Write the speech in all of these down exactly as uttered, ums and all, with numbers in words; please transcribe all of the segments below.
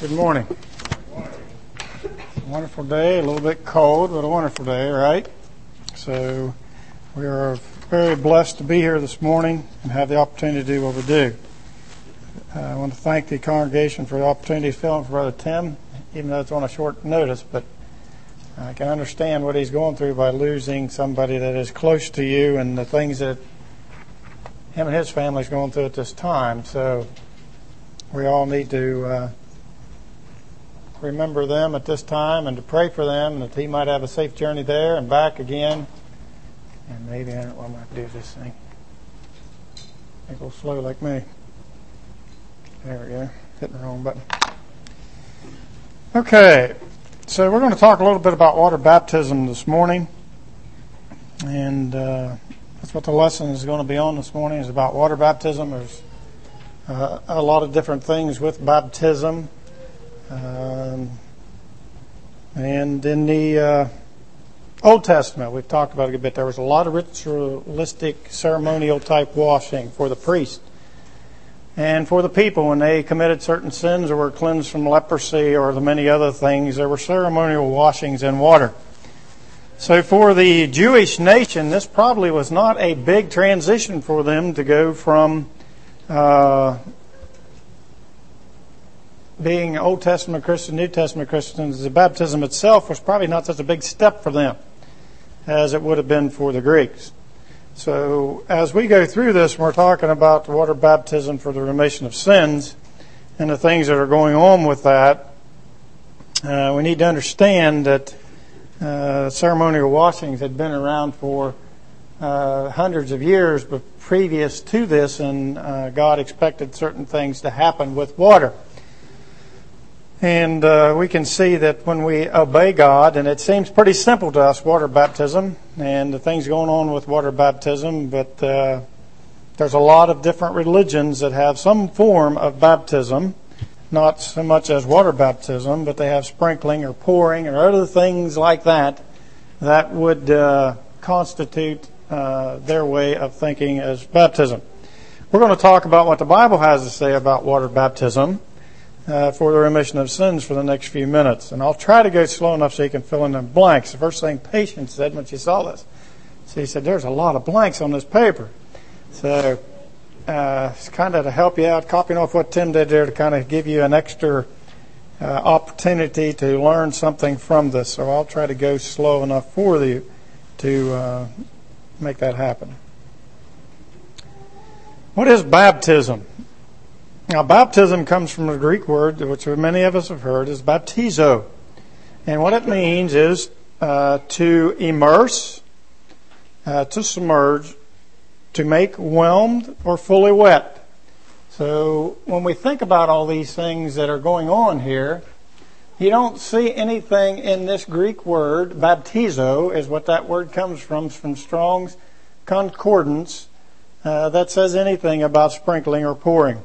Good morning. Wonderful day, a little bit cold, but a wonderful day, right? So we are very blessed to be here this morning and have the opportunity to do what we do. Uh, I want to thank the congregation for the opportunity to fill in for Brother Tim, even though it's on a short notice, but I can understand what he's going through by losing somebody that is close to you and the things that him and his family is going through at this time. So we all need to uh, remember them at this time and to pray for them, and that he might have a safe journey there and back again. And maybe I don't know what I'm going to do this thing. I go slow like me. There we go. Hitting the wrong button. Okay, so we're going to talk a little bit about water baptism this morning, and uh, that's what the lesson is going to be on this morning, is about water baptism. There's uh, a lot of different things with baptism. Um, and in the uh, Old Testament, we've talked about it a bit, there was a lot of ritualistic, ceremonial type washing for the priest and for the people when they committed certain sins or were cleansed from leprosy or the many other things. There were ceremonial washings in water. So for the Jewish nation, this probably was not a big transition for them to go from uh, being Old Testament Christian, New Testament Christians. The baptism itself was probably not such a big step for them as it would have been for the Greeks. So as we go through this, we're talking about the water baptism for the remission of sins and the things that are going on with that. Uh, we need to understand that uh, ceremonial washings had been around for uh, hundreds of years but previous to this, and uh, God expected certain things to happen with water. And uh, we can see that when we obey God, and it seems pretty simple to us, water baptism, and the things going on with water baptism, but uh, there's a lot of different religions that have some form of baptism, not so much as water baptism, but they have sprinkling or pouring or other things like that that would uh, constitute uh, their way of thinking as baptism. We're going to talk about what the Bible has to say about water baptism Uh, for the remission of sins for the next few minutes. And I'll try to go slow enough so you can fill in the blanks. The first thing Patience said when she saw this, she said, there's a lot of blanks on this paper. So uh, it's kind of to help you out, copying off what Tim did there to kind of give you an extra uh, opportunity to learn something from this. So I'll try to go slow enough for you to uh, make that happen. What is baptism? Now, baptism comes from the Greek word, which many of us have heard, is baptizo. And what it means is uh, to immerse, uh, to submerge, to make whelmed or fully wet. So when we think about all these things that are going on here, you don't see anything in this Greek word, baptizo is what that word comes from, from Strong's Concordance, uh, that says anything about sprinkling or pouring.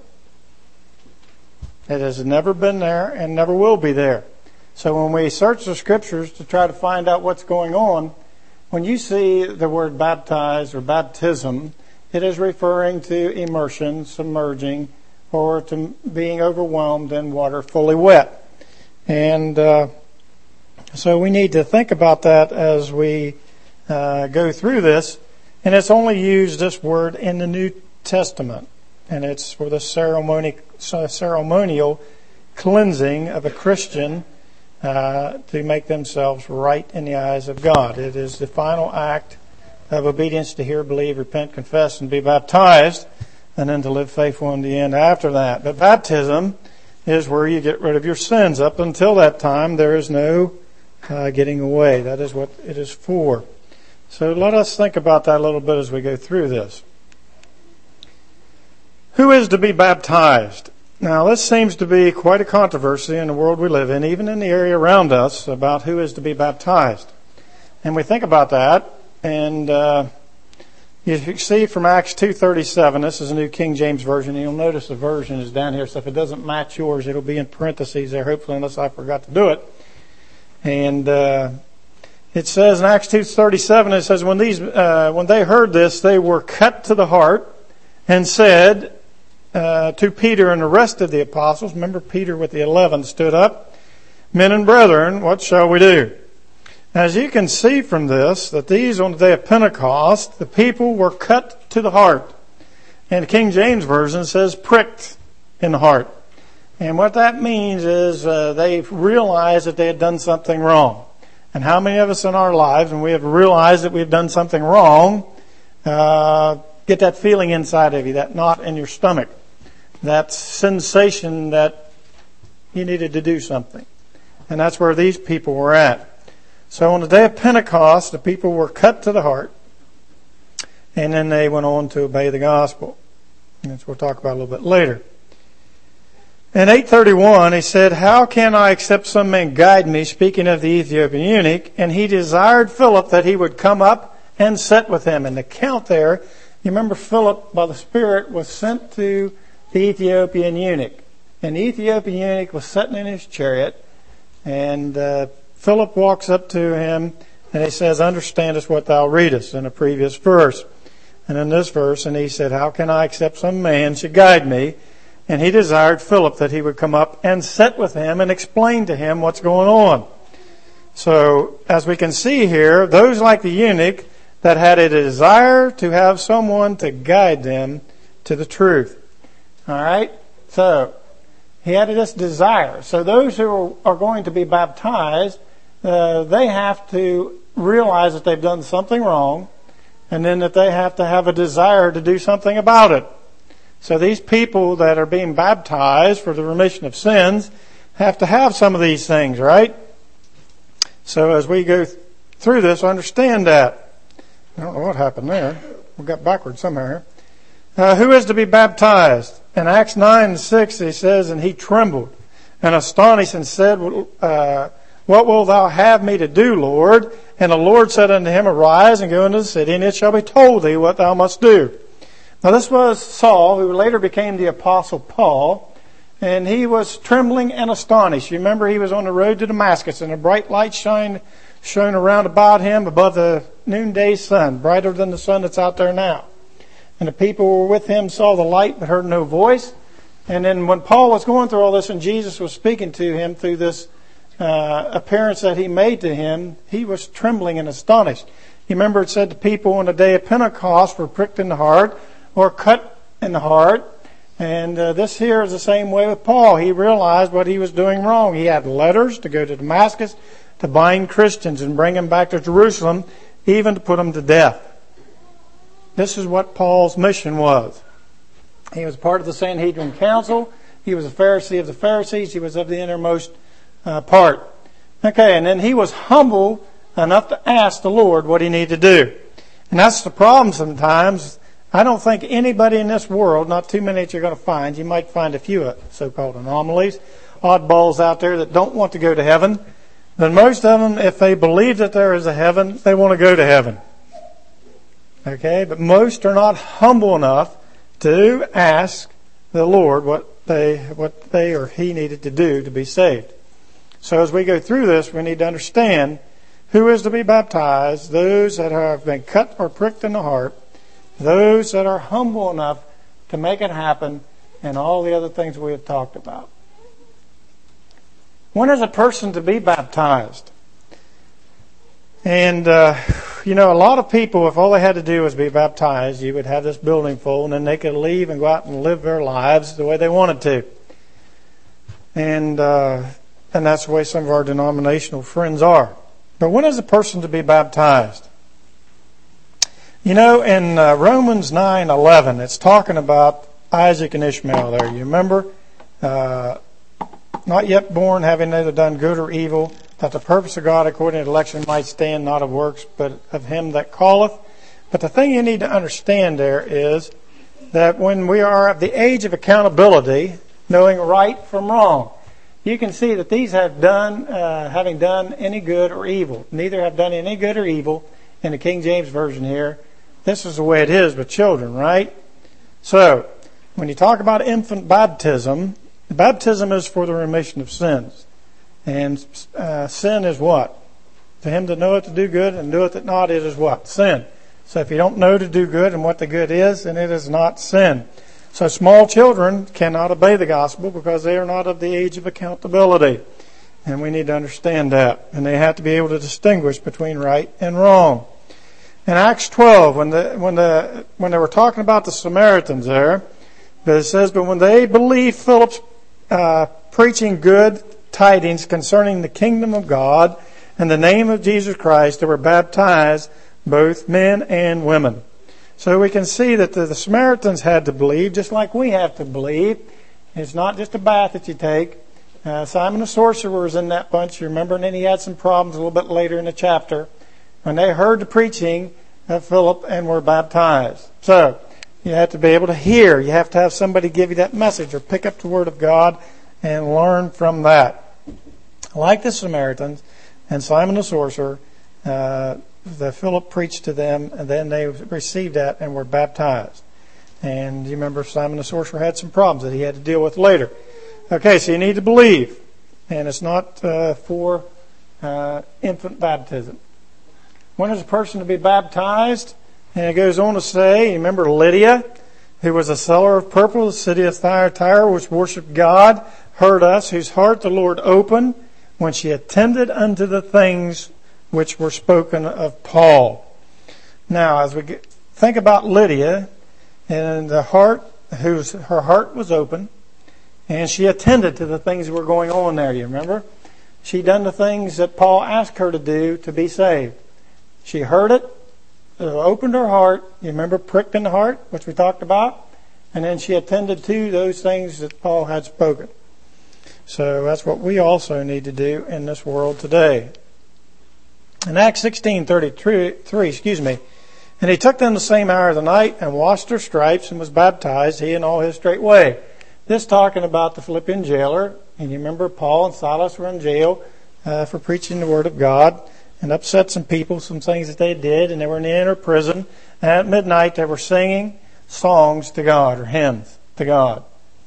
It has never been there and never will be there. So when we search the scriptures to try to find out what's going on, when you see the word baptize or baptism, it is referring to immersion, submerging, or to being overwhelmed in water fully wet. And uh, so we need to think about that as we uh, go through this. And it's only used, this word, in the New Testament. And it's for the ceremony, ceremonial cleansing of a Christian uh, to make themselves right in the eyes of God. It is the final act of obedience to hear, believe, repent, confess, and be baptized, and then to live faithful in the end after that. But baptism is where you get rid of your sins. Up until that time, there is no uh, getting away. That is what it is for. So let us think about that a little bit as we go through this. Who is to be baptized? Now, this seems to be quite a controversy in the world we live in, even in the area around us, about who is to be baptized. And we think about that, and uh, you see from Acts two thirty-seven, this is a New King James Version, and you'll notice the version is down here, so if it doesn't match yours, it'll be in parentheses there, hopefully, unless I forgot to do it. And uh, it says in Acts two thirty-seven, it says, when these, uh, when they heard this, they were cut to the heart and said, uh, to Peter and the rest of the apostles, remember Peter with the eleven stood up, "Men and brethren, what shall we do?" As you can see from this, that these on the day of Pentecost, the people were cut to the heart. And the King James Version says pricked in the heart. And what that means is uh, they realized that they had done something wrong. And how many of us in our lives, when we have realized that we've done something wrong, uh, get that feeling inside of you, that knot in your stomach, that sensation that you needed to do something. And that's where these people were at. So on the day of Pentecost, the people were cut to the heart, and then they went on to obey the gospel. And that's what we'll talk about a little bit later. In eight thirty-one, he said, "How can I except some man guide me?" Speaking of the Ethiopian eunuch, and he desired Philip that he would come up and sit with him. And the count there, you remember Philip, by the Spirit, was sent to the Ethiopian eunuch. And the Ethiopian eunuch was sitting in his chariot, and uh, Philip walks up to him and he says, "Understandest what thou readest," in a previous verse. And in this verse, and he said, "How can I except some man should guide me?" And he desired Philip that he would come up and sit with him and explain to him what's going on. So, as we can see here, those like the eunuch that had a desire to have someone to guide them to the truth. All right? So, he had this desire. So those who are going to be baptized, uh, they have to realize that they've done something wrong, and then that they have to have a desire to do something about it. So these people that are being baptized for the remission of sins have to have some of these things, right? So as we go th- through this, understand that. I don't know what happened there. We got backwards somehow here. Uh, who is to be baptized? In Acts nine and six, he says, "And he trembled and astonished and said, uh, What wilt thou have me to do, Lord? And the Lord said unto him, Arise and go into the city, and it shall be told thee what thou must do." Now this was Saul, who later became the Apostle Paul, and he was trembling and astonished. You remember he was on the road to Damascus, and a bright light shined, shone around about him above the noonday sun, brighter than the sun that's out there now. And the people who were with him saw the light but heard no voice. And then when Paul was going through all this and Jesus was speaking to him through this uh, appearance that he made to him, he was trembling and astonished. You remember it said the people on the day of Pentecost were pricked in the heart or cut in the heart. And uh, this here is the same way with Paul. He realized what he was doing wrong. He had letters to go to Damascus to bind Christians and bring them back to Jerusalem, even to put them to death. This is what Paul's mission was. He was part of the Sanhedrin Council. He was a Pharisee of the Pharisees. He was of the innermost uh, part. Okay, and then he was humble enough to ask the Lord what he needed to do. And that's the problem sometimes. I don't think anybody in this world, not too many that you're going to find, you might find a few so-called anomalies, oddballs out there that don't want to go to heaven. But most of them, if they believe that there is a heaven, they want to go to heaven. Okay, but most are not humble enough to ask the Lord what they what they or he needed to do to be saved. So as we go through this, we need to understand who is to be baptized: those that have been cut or pricked in the heart, those that are humble enough to make it happen, and all the other things we have talked about. When is a person to be baptized? And, uh, you know, a lot of people, if all they had to do was be baptized, you would have this building full, and then they could leave and go out and live their lives the way they wanted to. And, uh, and that's the way some of our denominational friends are. But when is a person to be baptized? You know, in uh, Romans nine eleven, it's talking about Isaac and Ishmael there. You remember? Uh, not yet born, having neither done good or evil, that the purpose of God according to election might stand, not of works, but of him that calleth. But the thing you need to understand there is that when we are at the age of accountability, knowing right from wrong, you can see that these have done, uh, having done any good or evil. Neither have done any good or evil in the King James Version here. This is the way it is with children, right? So, when you talk about infant baptism, baptism is for the remission of sins. And uh, sin is what? To him that knoweth to do good and doeth it not, it is what? Sin. So if you don't know to do good and what the good is, then it is not sin. So small children cannot obey the gospel because they are not of the age of accountability. And we need to understand that. And they have to be able to distinguish between right and wrong. In Acts twelve, when the when the when they were talking about the Samaritans there, it says, "But when they believed Philip's uh, preaching good tidings concerning the kingdom of God and the name of Jesus Christ, they were baptized, both men and women." So we can see that the, the Samaritans had to believe, just like we have to believe. It's not just a bath that you take. Uh, Simon the sorcerer was in that bunch, you remember, and then he had some problems a little bit later in the chapter when they heard the preaching of Philip and were baptized. So you have to be able to hear. You have to have somebody give you that message or pick up the Word of God and learn from that. Like the Samaritans and Simon the sorcerer, uh, the Philip preached to them, and then they received that and were baptized. And you remember Simon the sorcerer had some problems that he had to deal with later. Okay, so you need to believe. And it's not uh, for uh, infant baptism. When is a person to be baptized? And it goes on to say, you remember Lydia, who was a seller of purple, the city of Thyatira, which worshipped God, heard us, whose heart the Lord opened when she attended unto the things which were spoken of Paul. Now, as we get, think about Lydia, and the heart, whose her heart was open, and she attended to the things that were going on there. You remember? She done the things that Paul asked her to do to be saved. She heard it, it opened her heart. You remember, pricked in the heart, which we talked about, and then she attended to those things that Paul had spoken. So that's what we also need to do in this world today. In Acts sixteen thirty-three, excuse me, "And he took them the same hour of the night and washed their stripes and was baptized, he and all his straightway." This talking about the Philippian jailer. And you remember Paul and Silas were in jail uh, for preaching the Word of God and upset some people, some things that they did, and they were in the inner prison. And at midnight they were singing songs to God, or hymns to God.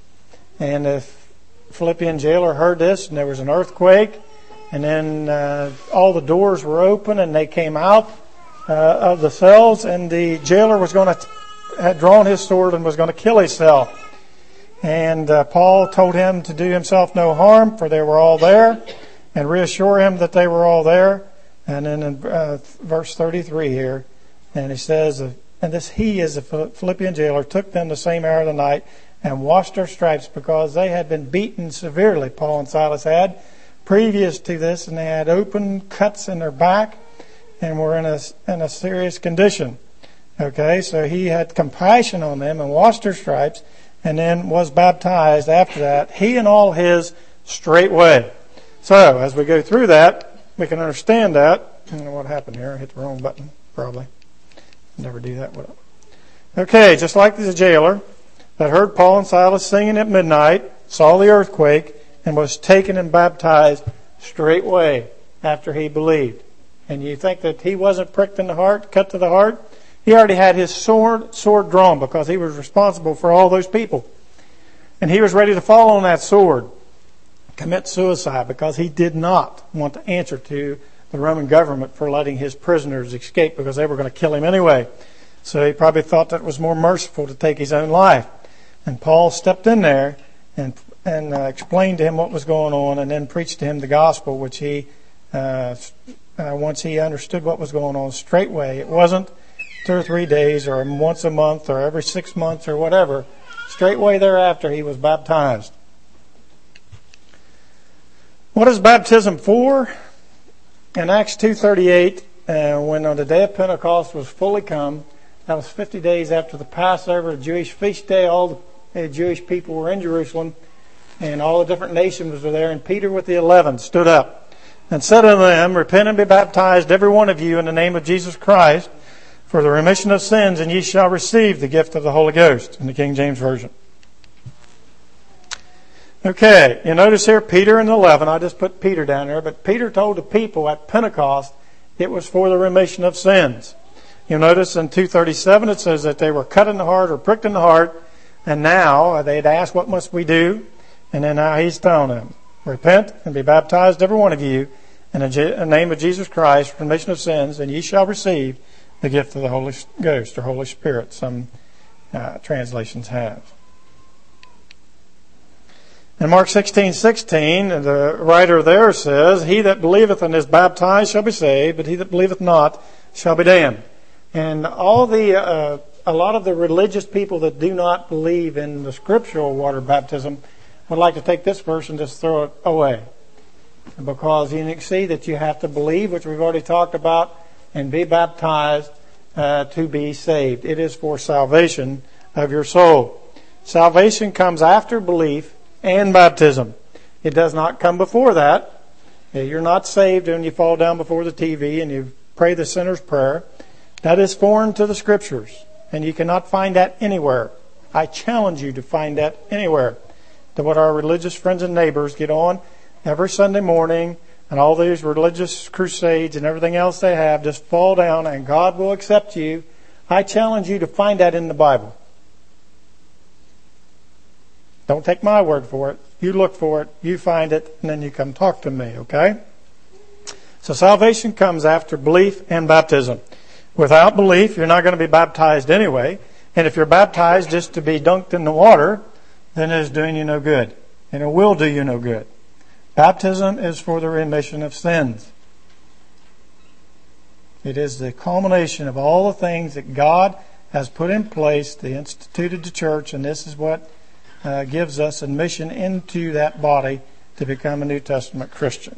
And the Philippian jailer heard this, and there was an earthquake, and then uh, all the doors were open, and they came out uh, of the cells, and the jailer was going to had drawn his sword and was going to kill himself. And uh, Paul told him to do himself no harm, for they were all there, and reassure him that they were all there. And then in uh, verse thirty-three here, and he says, "And this he, as a Philippian jailer, took them the same hour of the night and washed their stripes, because they had been beaten severely," Paul and Silas had, previous to this, and they had open cuts in their back and were in a, in a serious condition. Okay, so he had compassion on them and washed their stripes, and then was baptized after that, he and all his straightway. So, as we go through that, we can understand that. I don't know what happened here. I hit the wrong button, probably. Never do that. Okay, just like the jailer that heard Paul and Silas singing at midnight, saw the earthquake, and was taken and baptized straightway after he believed. And you think that he wasn't pricked in the heart, cut to the heart? He already had his sword, sword drawn, because he was responsible for all those people. And he was ready to fall on that sword, commit suicide, because he did not want to answer to the Roman government for letting his prisoners escape, because they were going to kill him anyway. So he probably thought that it was more merciful to take his own life. And Paul stepped in there and and uh, explained to him what was going on, and then preached to him the gospel, which he, uh, uh, once he understood what was going on, straightway. It wasn't two or three days or once a month or every six months or whatever. Straightway thereafter, he was baptized. What is baptism for? In Acts two thirty-eight, uh, when on the day of Pentecost was fully come, that was fifty days after the Passover, the Jewish feast day, all the Jewish people were in Jerusalem, and all the different nations were there, and Peter with the eleven stood up and said unto them, "Repent and be baptized, every one of you, in the name of Jesus Christ, for the remission of sins, and ye shall receive the gift of the Holy Ghost," in the King James Version. Okay, you notice here Peter and the eleven. I just put Peter down there, but Peter told the people at Pentecost it was for the remission of sins. You'll notice in two thirty-seven it says that they were cut in the heart or pricked in the heart, and now they'd asked, "What must we do?" And then now he's telling them, "Repent and be baptized, every one of you, in the name of Jesus Christ, for remission of sins, and ye shall receive the gift of the Holy Ghost," or Holy Spirit, some uh, translations have. In Mark sixteen sixteen, the writer there says, "He that believeth and is baptized shall be saved, but he that believeth not shall be damned." And all the uh, a lot of the religious people that do not believe in the scriptural water baptism would like to take this verse and just throw it away, because you can see that you have to believe, which we've already talked about, and be baptized uh, to be saved. It is for salvation of your soul. Salvation comes after belief and baptism. It does not come before that. You're not saved when you fall down before the T V and you pray the sinner's prayer. That is foreign to the Scriptures, and you cannot find that anywhere. I challenge you to find that anywhere. To what our religious friends and neighbors get on every Sunday morning, and all these religious crusades and everything else they have, just fall down and God will accept you. I challenge you to find that in the Bible. Don't take my word for it. You look for it, you find it, and then you come talk to me, okay? So salvation comes after belief and baptism. Without belief, you're not going to be baptized anyway. And if you're baptized just to be dunked in the water, then it is doing you no good. And it will do you no good. Baptism is for the remission of sins. It is the culmination of all the things that God has put in place, the instituted the church, and this is what Uh, gives us admission into that body to become a New Testament Christian.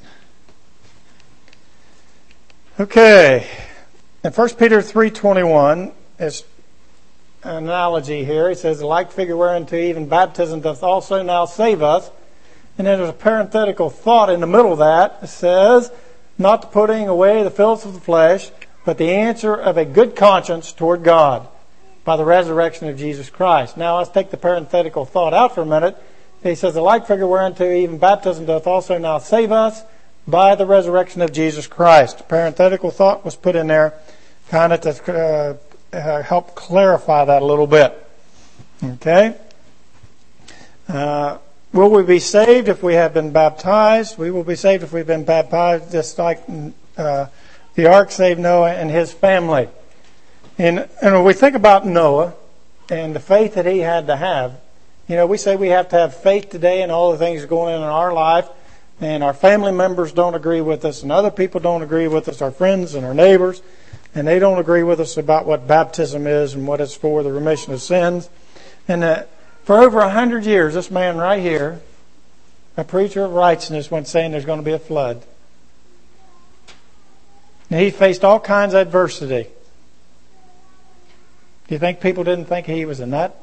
Okay. In First Peter three twenty-one, it's an analogy here. He says, "The like figure whereunto even baptism doth also now save us." And then there's a parenthetical thought in the middle of that. It says, "Not the putting away the filth of the flesh, but the answer of a good conscience toward God, by the resurrection of Jesus Christ." Now let's take the parenthetical thought out for a minute. He says, "The like figure whereunto even baptism doth also now save us by the resurrection of Jesus Christ." Parenthetical thought was put in there kind of to uh, uh, help clarify that a little bit. Okay? Uh, will we be saved if we have been baptized? We will be saved if we've been baptized, just like uh, the ark saved Noah and his family. And, and when we think about Noah and the faith that he had to have, you know, we say we have to have faith today in all the things going on in our life, and our family members don't agree with us, and other people don't agree with us, our friends and our neighbors, and they don't agree with us about what baptism is and what it's for, the remission of sins. And uh, for over a hundred years, this man right here, a preacher of righteousness, went saying there's going to be a flood. And he faced all kinds of adversity. Do you think people didn't think he was a nut?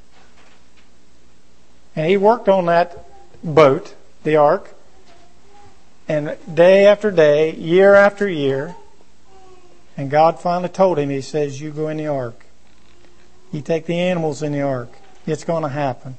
And he worked on that boat, the ark, and day after day, year after year, and God finally told him, He says, "You go in the ark. You take the animals in the ark. It's going to happen."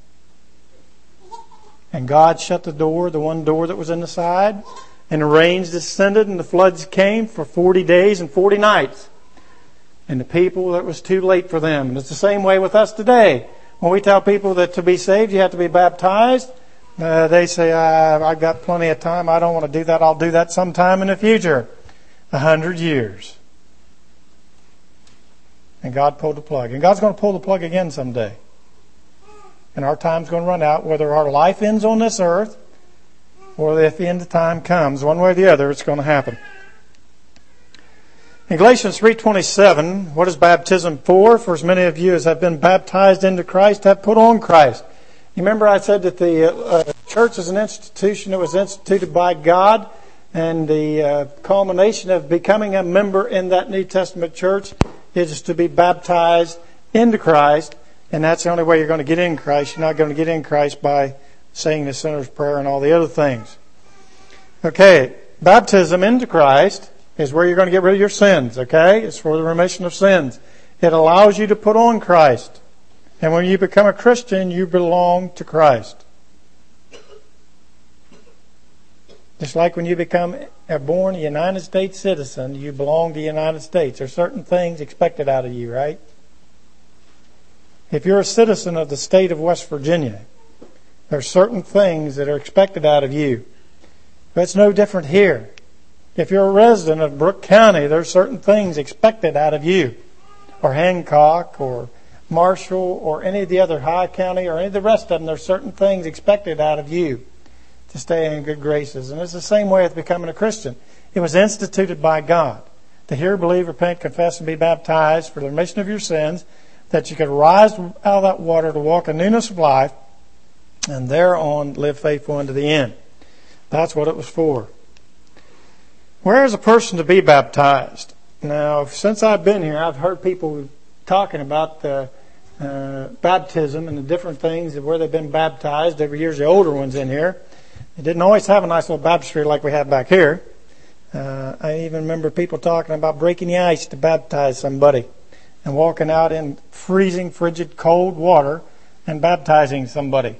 And God shut the door, the one door that was in the side, and the rains descended and the floods came for forty days and forty nights. And the people, it was too late for them. And it's the same way with us today. When we tell people that to be saved, you have to be baptized, uh, they say, uh, "I've got plenty of time. I don't want to do that. I'll do that sometime in the future." A hundred years. And God pulled the plug. And God's going to pull the plug again someday. And our time's going to run out, whether our life ends on this earth or if the end of time comes. One way or the other, it's going to happen. In Galatians three twenty-seven, what is baptism for? For as many of you as have been baptized into Christ have put on Christ. You remember I said that the uh, church is an institution that was instituted by God, and the uh, culmination of becoming a member in that New Testament church is to be baptized into Christ, and that's the only way you're going to get in Christ. You're not going to get in Christ by saying the sinner's prayer and all the other things. Okay, baptism into Christ is where you're going to get rid of your sins, okay? It's for the remission of sins. It allows you to put on Christ. And when you become a Christian, you belong to Christ. Just like when you become a born United States citizen, you belong to the United States. There are certain things expected out of you, right? If you're a citizen of the state of West Virginia, there are certain things that are expected out of you. But it's no different here. If you're a resident of Brooke County, there are certain things expected out of you. Or Hancock, or marshal, or any of the other high county, or any of the rest of them. There's certain things expected out of you to stay in good graces. And it's the same way with becoming a Christian. It was instituted by God to hear, believe, repent, confess, and be baptized for the remission of your sins, that you could rise out of that water to walk in newness of life, and thereon live faithful unto the end. That's what it was for. Where is a person to be baptized? Now, since I've been here, I've heard people talking about the uh, baptism and the different things of where they've been baptized. Every year's the older ones in here. They didn't always have a nice little baptistry like we have back here. Uh, I even remember people talking about breaking the ice to baptize somebody and walking out in freezing, frigid, cold water and baptizing somebody.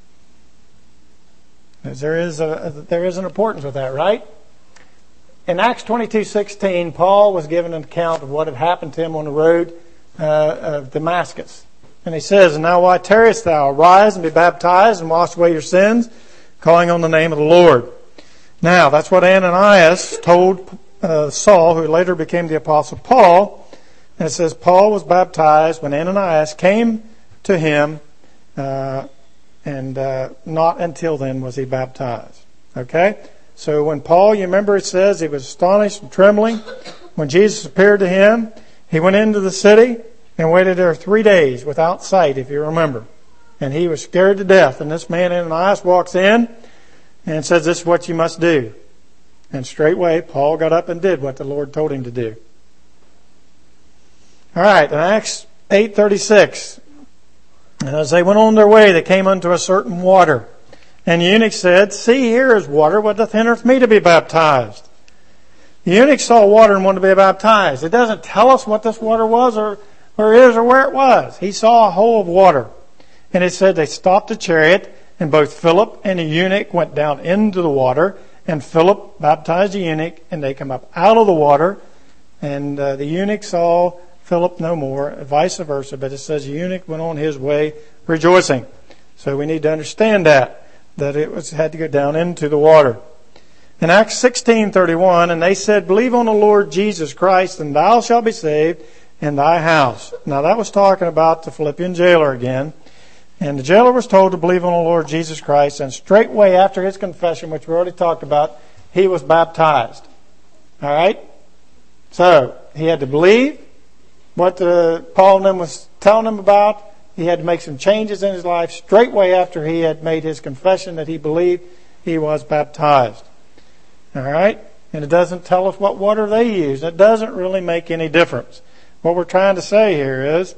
There is a, there is an importance with that, right? In Acts twenty-two sixteen, Paul was given an account of what had happened to him on the road uh, of Damascus. And he says, "And now why tarriest thou? Arise and be baptized and wash away your sins, calling on the name of the Lord." Now, that's what Ananias told uh, Saul, who later became the Apostle Paul. And it says, Paul was baptized when Ananias came to him, uh, and uh, not until then was he baptized. Okay? So when Paul, you remember it says, he was astonished and trembling. When Jesus appeared to him, he went into the city and waited there three days without sight, if you remember. And he was scared to death. And this man, Ananias, walks in and says, "This is what you must do." And straightway, Paul got up and did what the Lord told him to do. All right, in Acts eight thirty-six, and as they went on their way, they came unto a certain water. And the eunuch said, "See, here is water. What doth hindereth me to be baptized?" The eunuch saw water and wanted to be baptized. It doesn't tell us what this water was or where it is or where it was. He saw a hole of water. And it said they stopped the chariot, and both Philip and the eunuch went down into the water, and Philip baptized the eunuch, and they come up out of the water, and uh, the eunuch saw Philip no more, vice versa, but it says the eunuch went on his way rejoicing. So we need to understand that, that it was had to go down into the water. In Acts sixteen thirty-one, and they said, "Believe on the Lord Jesus Christ, and thou shalt be saved in thy house." Now that was talking about the Philippian jailer again. And the jailer was told to believe on the Lord Jesus Christ, and straightway after his confession, which we already talked about, he was baptized. All right? So, he had to believe what the, Paul and them was telling him about. He had to make some changes in his life. Straightway after he had made his confession that he believed, he was baptized. All right? And it doesn't tell us what water they used. It doesn't really make any difference. What we're trying to say here is,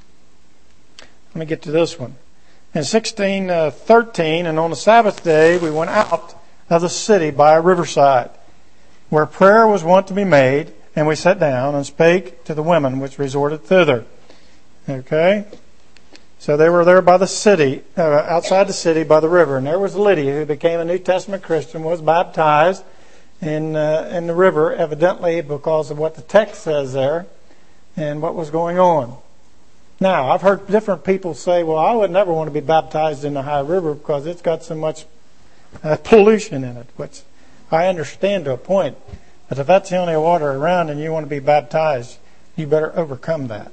let me get to this one. In sixteen thirteen, and on the Sabbath day, we went out of the city by a riverside, where prayer was wont to be made, and we sat down and spake to the women which resorted thither. Okay? So they were there by the city, uh, outside the city by the river, and there was Lydia, who became a New Testament Christian, was baptized in uh, in the river, evidently because of what the text says there and what was going on. Now, I've heard different people say, "Well, I would never want to be baptized in the high river because it's got so much uh, pollution in it," which I understand to a point. But if that's the only water around and you want to be baptized, you better overcome that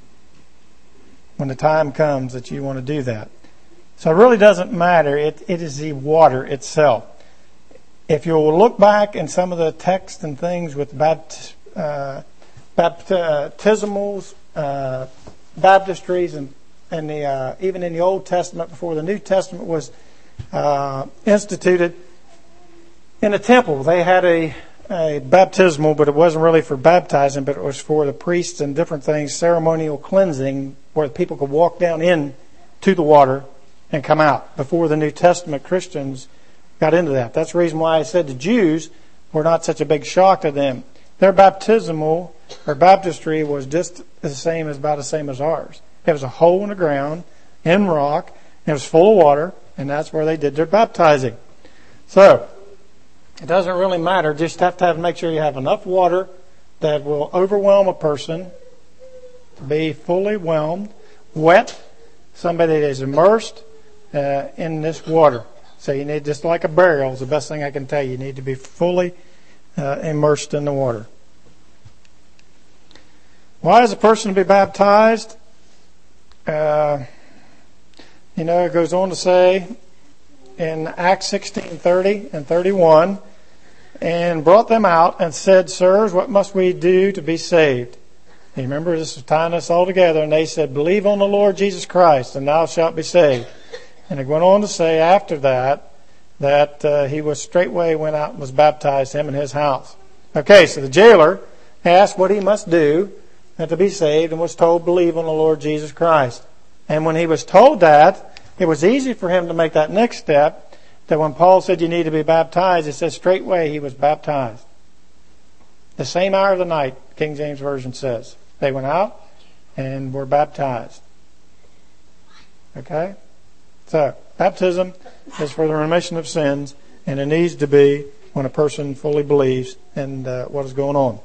when the time comes that you want to do that. So it really doesn't matter. It, it is the water itself. If you'll look back in some of the texts and things with bapt, uh, baptismals, uh, baptistries, and, and the, uh, even in the Old Testament before the New Testament was uh, instituted, in the temple they had a, a baptismal, but it wasn't really for baptizing, but it was for the priests and different things, ceremonial cleansing, where people could walk down in to the water and come out. Before the New Testament, Christians got into that. That's the reason why I said the Jews were not such a big shock to them. Their baptismal or baptistry was just the same as about the same as ours. It was a hole in the ground in rock. It was full of water, and that's where they did their baptizing. So it doesn't really matter. Just have to have make sure you have enough water that will overwhelm a person to be fully whelmed, wet, somebody that is immersed uh, in this water. So you need, just like a burial is the best thing I can tell you. You need to be fully uh, immersed in the water. Why is a person to be baptized? uh, you know, it goes on to say in Acts sixteen thirty and thirty-one, and brought them out and said, Sirs, what must we do to be saved? You remember, this was tying us all together, and they said, Believe on the Lord Jesus Christ, and thou shalt be saved. And it went on to say after that, that uh, he was straightway went out and was baptized, him and his house. Okay, so the jailer asked what he must do to be saved and was told, Believe on the Lord Jesus Christ. And when he was told that, it was easy for him to make that next step, that when Paul said you need to be baptized, it says straightway he was baptized. The same hour of the night, King James Version says. They went out and were baptized. Okay? So, baptism is for the remission of sins, and it needs to be when a person fully believes in uh, what is going on.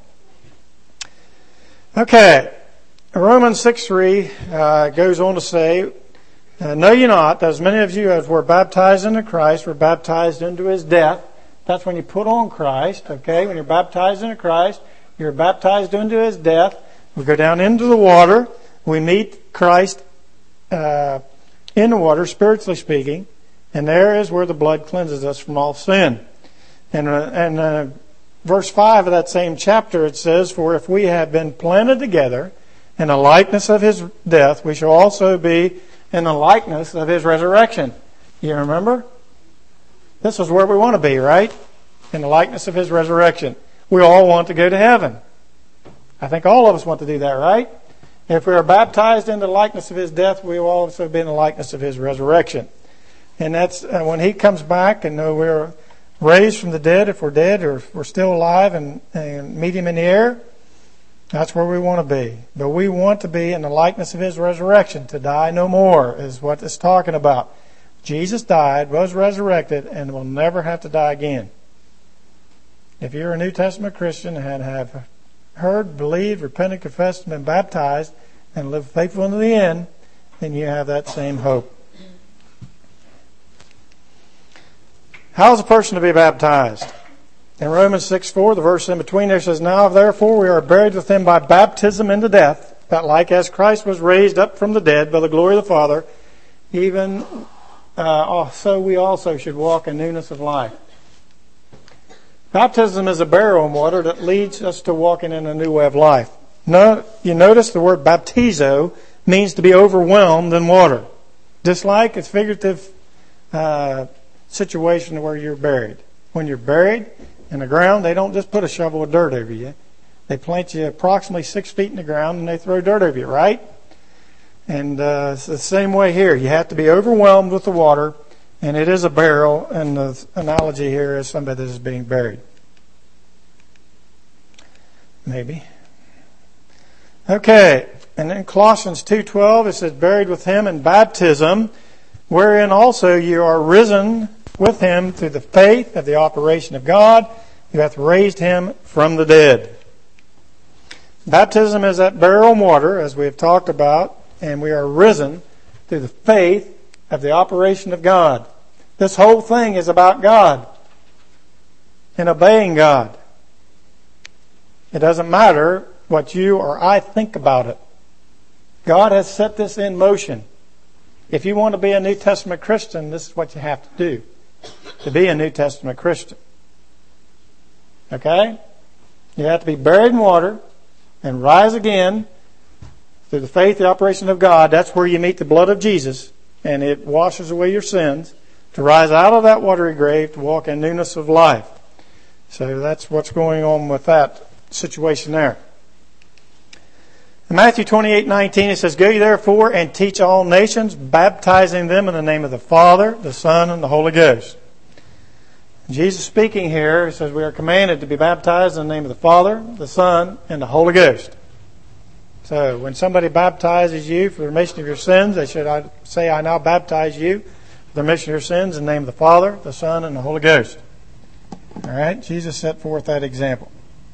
Okay. Romans six three uh, goes on to say, Uh, know ye not that as many of you as were baptized into Christ were baptized into His death? That's when you put on Christ, okay? When you're baptized into Christ, you're baptized into His death. We go down into the water. We meet Christ uh, in the water, spiritually speaking. And there is where the blood cleanses us from all sin. And, uh, and uh, verse five of that same chapter, it says, For if we have been planted together in the likeness of His death, we shall also be in the likeness of His resurrection. You remember? This is where we want to be, right? In the likeness of His resurrection. We all want to go to heaven. I think all of us want to do that, right? If we are baptized in the likeness of His death, we will also be in the likeness of His resurrection. And that's uh, when He comes back and uh, we're raised from the dead, if we're dead, or if we're still alive and, and meet Him in the air. That's where we want to be. But we want to be in the likeness of His resurrection. To die no more is what it's talking about. Jesus died, was resurrected, and will never have to die again. If you're a New Testament Christian and have heard, believed, repented, confessed, and been baptized, and lived faithful unto the end, then you have that same hope. How is a person to be baptized? In Romans six four, the verse in between there says, Now therefore we are buried with Him by baptism into death, that like as Christ was raised up from the dead by the glory of the Father, even uh, so we also should walk in newness of life. Baptism is a burial in water that leads us to walking in a new way of life. No, you notice the word baptizo means to be overwhelmed in water. Just like it's figurative uh, situation where you're buried. When you're buried in the ground, they don't just put a shovel of dirt over you. They plant you approximately six feet in the ground and they throw dirt over you, right? And uh, it's the same way here. You have to be overwhelmed with the water, and it is a burial, and the analogy here is somebody that is being buried. Maybe. Okay, and in Colossians two twelve it says, Buried with Him in baptism, wherein also you are risen with Him through the faith of the operation of God, who hath raised Him from the dead. Baptism is that burial in water, as we have talked about, and we are risen through the faith of the operation of God. This whole thing is about God and obeying God. It doesn't matter what you or I think about it. God has set this in motion. If you want to be a New Testament Christian, this is what you have to do to be a New Testament Christian. Okay? You have to be buried in water and rise again through the faith, the operation of God. That's where you meet the blood of Jesus, and it washes away your sins, to rise out of that watery grave to walk in newness of life. So that's what's going on with that situation there. In Matthew twenty-eight nineteen, it says, Go ye therefore and teach all nations, baptizing them in the name of the Father, the Son, and the Holy Ghost. Jesus speaking here, he says we are commanded to be baptized in the name of the Father, the Son, and the Holy Ghost. So when somebody baptizes you for the remission of your sins, they should say, I now baptize you for the remission of your sins in the name of the Father, the Son, and the Holy Ghost. All right? Jesus set forth that example.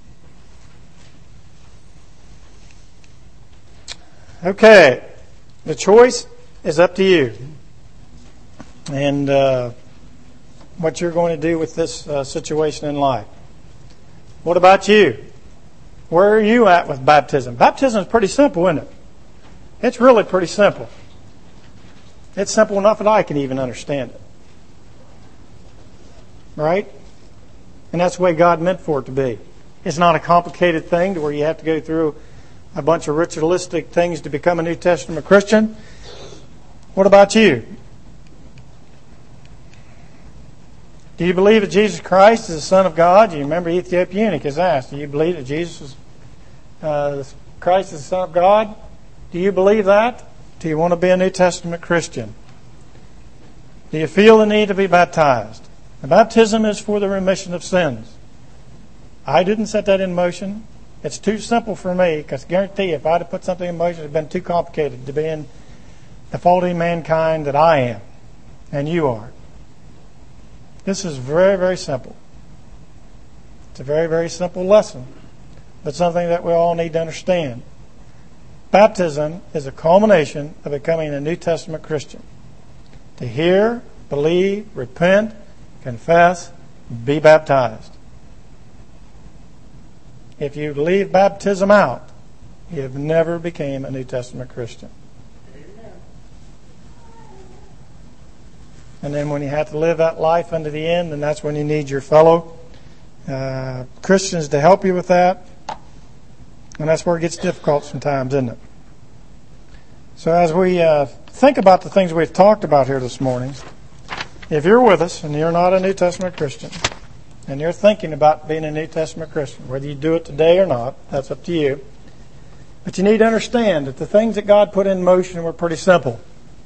Okay. The choice is up to you. And uh, what you're going to do with this uh, situation in life. What about you? Where are you at with baptism? Baptism is pretty simple, isn't it? It's really pretty simple. It's simple enough that I can even understand it. Right? And that's the way God meant for it to be. It's not a complicated thing to where you have to go through a bunch of ritualistic things to become a New Testament Christian. What about you? Do you believe that Jesus Christ is the Son of God? You remember the Ethiopian eunuch is asked, do you believe that Jesus is, uh, Christ is the Son of God? Do you believe that? Do you want to be a New Testament Christian? Do you feel the need to be baptized? The baptism is for the remission of sins. I didn't set that in motion. It's too simple for me, because I guarantee you, if I'd have put something in motion, it would have been too complicated to be in the faulty mankind that I am and you are. This is very, very simple. It's a very, very simple lesson, but something that we all need to understand. Baptism is a culmination of becoming a New Testament Christian. To hear, believe, repent, confess, be baptized. If you leave baptism out, you have never became a New Testament Christian. And then when you have to live that life unto the end, then that's when you need your fellow uh, Christians to help you with that. And that's where it gets difficult sometimes, isn't it? So as we uh, think about the things we've talked about here this morning, if you're with us and you're not a New Testament Christian, and you're thinking about being a New Testament Christian, whether you do it today or not, that's up to you. But you need to understand that the things that God put in motion were pretty simple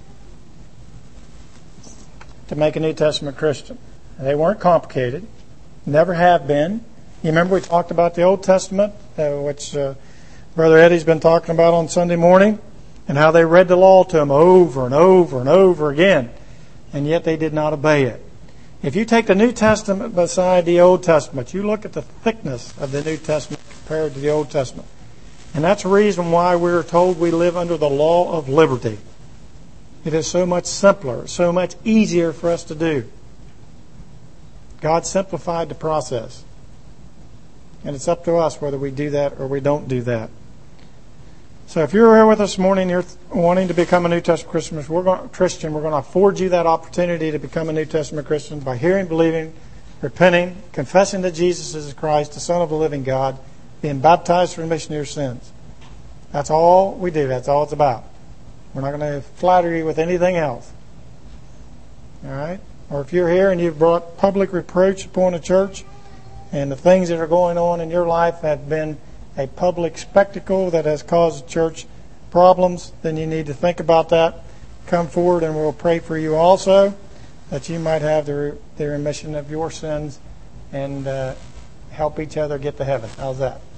to make a New Testament Christian. They weren't complicated, never have been. You remember we talked about the Old Testament, uh, which uh, Brother Eddie's been talking about on Sunday morning, and how they read the law to him over and over and over again, and yet they did not obey it. If you take the New Testament beside the Old Testament, you look at the thickness of the New Testament compared to the Old Testament. And that's the reason why we're told we live under the law of liberty. It is so much simpler, so much easier for us to do. God simplified the process. And it's up to us whether we do that or we don't do that. So if you're here with us this morning, you're wanting to become a New Testament Christian, we're going, Christian, we're going to afford you that opportunity to become a New Testament Christian by hearing, believing, repenting, confessing that Jesus is Christ, the Son of the living God, being baptized for remission of your sins. That's all we do. That's all it's about. We're not going to flatter you with anything else. All right? Or if you're here and you've brought public reproach upon the church, and the things that are going on in your life have been a public spectacle that has caused the church problems, then you need to think about that. Come forward and we'll pray for you also, that you might have the, re- the remission of your sins and uh, help each other get to heaven. How's that?